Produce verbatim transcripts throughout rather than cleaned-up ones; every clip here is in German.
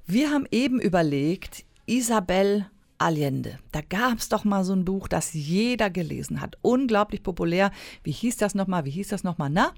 Wir haben eben überlegt, Isabel Allende. Da gab es doch mal so ein Buch, das jeder gelesen hat. Unglaublich populär. Wie hieß das nochmal? Wie hieß das nochmal? Na?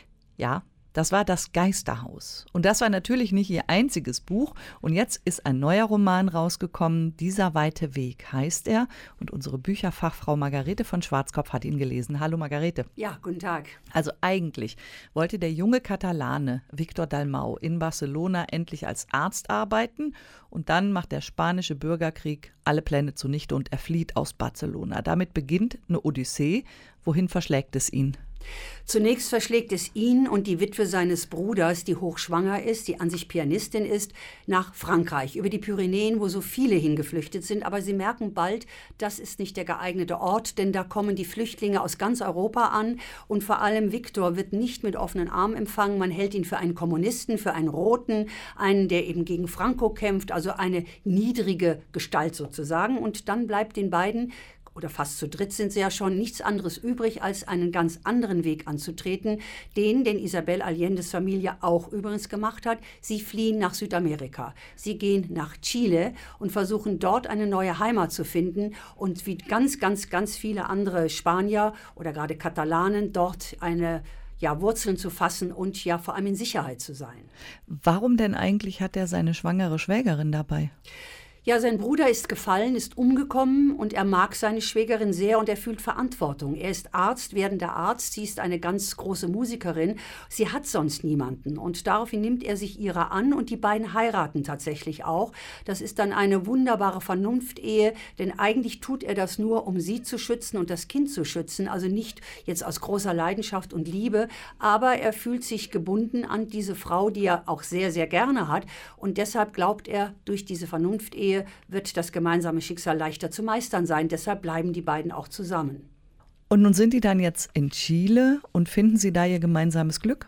Ja, das war Das Geisterhaus. Und das war natürlich nicht ihr einziges Buch. Und jetzt ist ein neuer Roman rausgekommen. Dieser weite Weg heißt er. Und unsere Bücherfachfrau Margarete von Schwarzkopf hat ihn gelesen. Hallo Margarete. Ja, guten Tag. Also eigentlich wollte der junge Katalane Víctor Dalmau in Barcelona endlich als Arzt arbeiten. Und dann macht der spanische Bürgerkrieg alle Pläne zunichte und er flieht aus Barcelona. Damit beginnt eine Odyssee. Wohin verschlägt es ihn? Zunächst verschlägt es ihn und die Witwe seines Bruders, die hochschwanger ist, die an sich Pianistin ist, nach Frankreich, über die Pyrenäen, wo so viele hingeflüchtet sind. Aber sie merken bald, das ist nicht der geeignete Ort, denn da kommen die Flüchtlinge aus ganz Europa an. Und vor allem Viktor wird nicht mit offenen Armen empfangen. Man hält ihn für einen Kommunisten, für einen Roten, einen, der eben gegen Franco kämpft, also eine niedrige Gestalt sozusagen. Und dann bleibt den beiden, oder fast zu dritt sind sie ja schon, nichts anderes übrig, als einen ganz anderen Weg anzutreten, den, den Isabel Allendes Familie auch übrigens gemacht hat. Sie fliehen nach Südamerika. Sie gehen nach Chile und versuchen dort eine neue Heimat zu finden und wie ganz, ganz, ganz viele andere Spanier oder gerade Katalanen dort eine ja, Wurzeln zu fassen und ja vor allem in Sicherheit zu sein. Warum denn eigentlich hat er seine schwangere Schwägerin dabei? Ja, sein Bruder ist gefallen, ist umgekommen und er mag seine Schwägerin sehr und er fühlt Verantwortung. Er ist Arzt, werdender Arzt, sie ist eine ganz große Musikerin. Sie hat sonst niemanden und daraufhin nimmt er sich ihrer an und die beiden heiraten tatsächlich auch. Das ist dann eine wunderbare Vernunftehe, denn eigentlich tut er das nur, um sie zu schützen und das Kind zu schützen, also nicht jetzt aus großer Leidenschaft und Liebe, aber er fühlt sich gebunden an diese Frau, die er auch sehr, sehr gerne hat und deshalb glaubt er, durch diese Vernunftehe wird das gemeinsame Schicksal leichter zu meistern sein. Deshalb bleiben die beiden auch zusammen. Und nun sind die dann jetzt in Chile und finden sie da ihr gemeinsames Glück?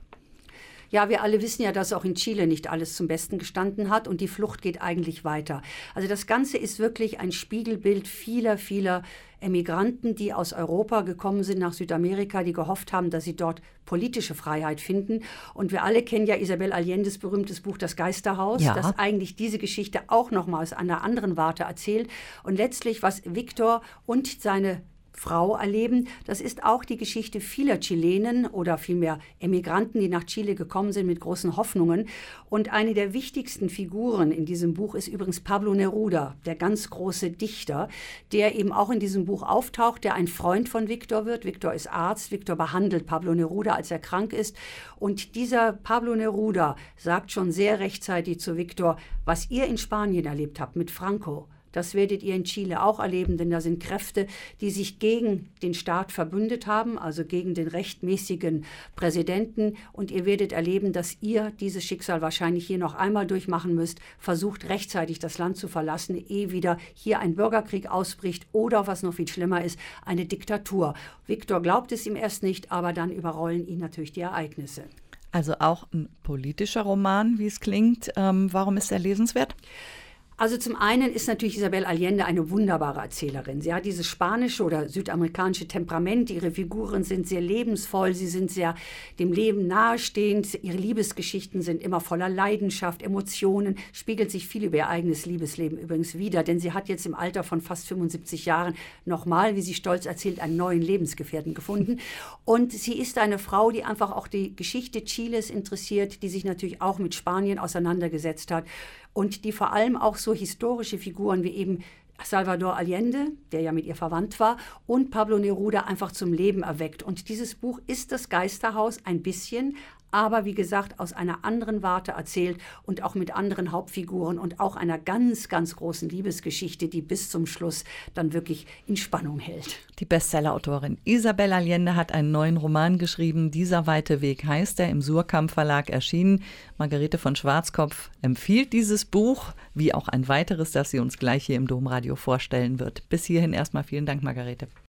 Ja, wir alle wissen ja, dass auch in Chile nicht alles zum Besten gestanden hat und die Flucht geht eigentlich weiter. Also das Ganze ist wirklich ein Spiegelbild vieler, vieler Emigranten, die aus Europa gekommen sind nach Südamerika, die gehofft haben, dass sie dort politische Freiheit finden. Und wir alle kennen ja Isabel Allendes berühmtes Buch Das Geisterhaus, ja, das eigentlich diese Geschichte auch nochmal aus einer anderen Warte erzählt. Und letztlich, was Viktor und seine Frau erleben. Das ist auch die Geschichte vieler Chilenen oder vielmehr Emigranten, die nach Chile gekommen sind mit großen Hoffnungen. Und eine der wichtigsten Figuren in diesem Buch ist übrigens Pablo Neruda, der ganz große Dichter, der eben auch in diesem Buch auftaucht, der ein Freund von Viktor wird. Viktor ist Arzt, Viktor behandelt Pablo Neruda, als er krank ist. Und dieser Pablo Neruda sagt schon sehr rechtzeitig zu Viktor, was ihr in Spanien erlebt habt mit Franco, das werdet ihr in Chile auch erleben, denn da sind Kräfte, die sich gegen den Staat verbündet haben, also gegen den rechtmäßigen Präsidenten. Und ihr werdet erleben, dass ihr dieses Schicksal wahrscheinlich hier noch einmal durchmachen müsst. Versucht rechtzeitig das Land zu verlassen, ehe wieder hier ein Bürgerkrieg ausbricht oder, was noch viel schlimmer ist, eine Diktatur. Viktor glaubt es ihm erst nicht, aber dann überrollen ihn natürlich die Ereignisse. Also auch ein politischer Roman, wie es klingt. Ähm, warum ist er lesenswert? Also zum einen ist natürlich Isabel Allende eine wunderbare Erzählerin. Sie hat dieses spanische oder südamerikanische Temperament. Ihre Figuren sind sehr lebensvoll, sie sind sehr dem Leben nahestehend. Ihre Liebesgeschichten sind immer voller Leidenschaft, Emotionen, spiegelt sich viel über ihr eigenes Liebesleben übrigens wider. Denn sie hat jetzt im Alter von fast fünfundsiebzig Jahren nochmal, wie sie stolz erzählt, einen neuen Lebensgefährten gefunden. Und sie ist eine Frau, die einfach auch die Geschichte Chiles interessiert, die sich natürlich auch mit Spanien auseinandergesetzt hat. Und die vor allem auch so historische Figuren wie eben Salvador Allende, der ja mit ihr verwandt war, und Pablo Neruda einfach zum Leben erweckt. Und dieses Buch ist das Geisterhaus ein bisschen, aber wie gesagt aus einer anderen Warte erzählt und auch mit anderen Hauptfiguren und auch einer ganz, ganz großen Liebesgeschichte, die bis zum Schluss dann wirklich in Spannung hält. Die Bestsellerautorin Isabel Allende hat einen neuen Roman geschrieben. Dieser weite Weg heißt er, im Suhrkamp Verlag erschienen. Margarete von Schwarzkopf empfiehlt dieses Buch, wie auch ein weiteres, das sie uns gleich hier im Domradio vorstellen wird. Bis hierhin erstmal vielen Dank, Margarete.